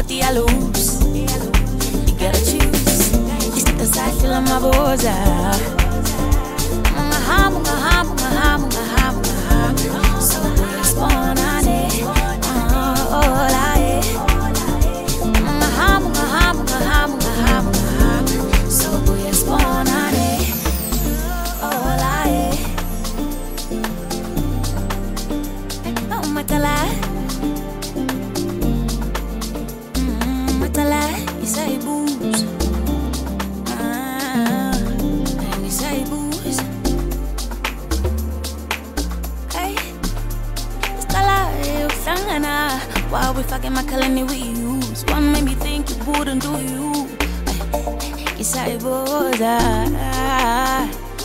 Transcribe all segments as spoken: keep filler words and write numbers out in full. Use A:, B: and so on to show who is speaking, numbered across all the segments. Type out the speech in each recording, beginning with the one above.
A: what I lose. You gotta choose. Isn't side la maboza. Mga ham, mga ham, mga ham, mga ham, mga ham. So we spawn on it. Oh, oh, la eh. Mga ham, mga ham, mga ham, mga ham, mga ham. So we spawn on it. Oh, la eh. Oh, matala. Matala, isa ibus. Ah, isa ibus. Hey, stala, uksangana. While we fucking my colony we use. One made me think you wouldn't do you. Isa ibus. Ah.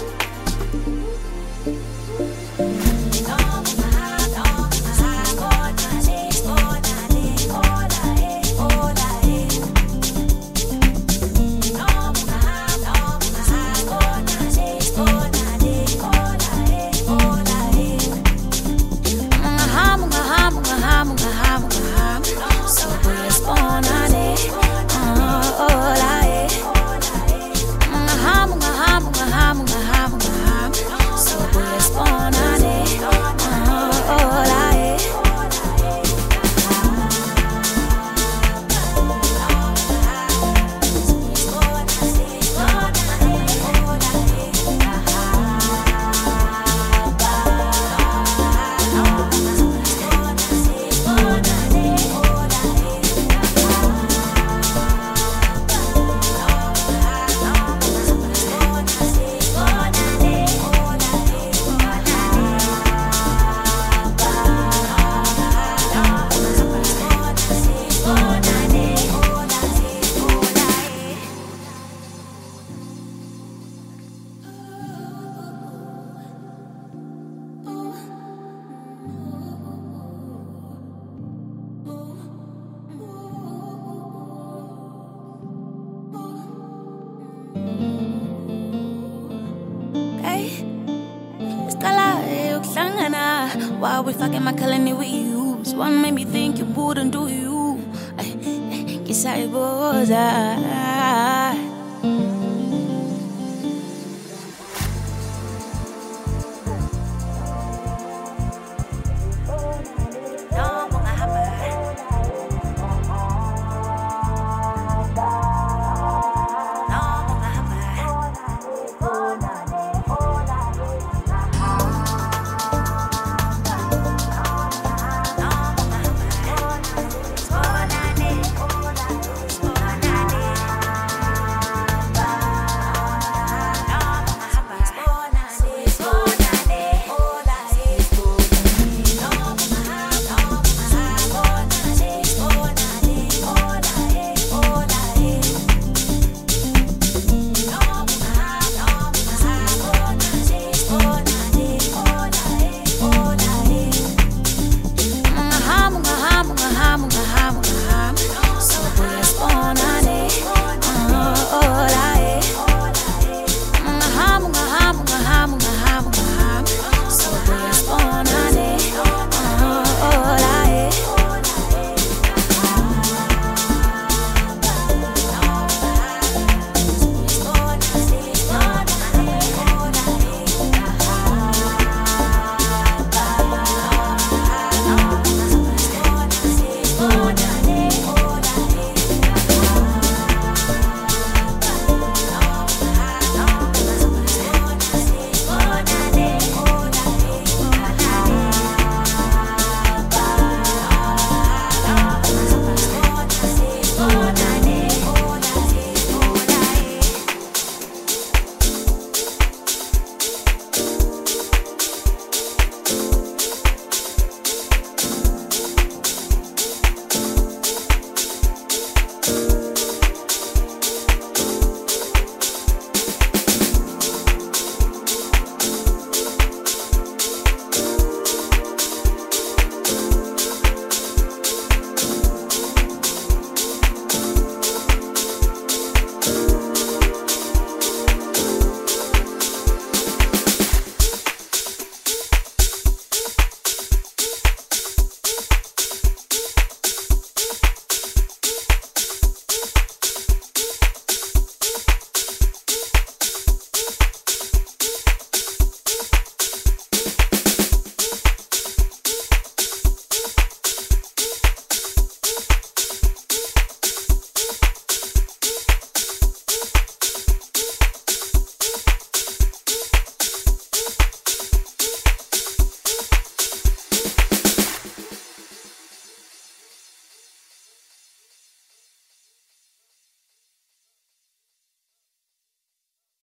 A: While we fucking my colony we use. One made me think you wouldn't do you. Guess I was I.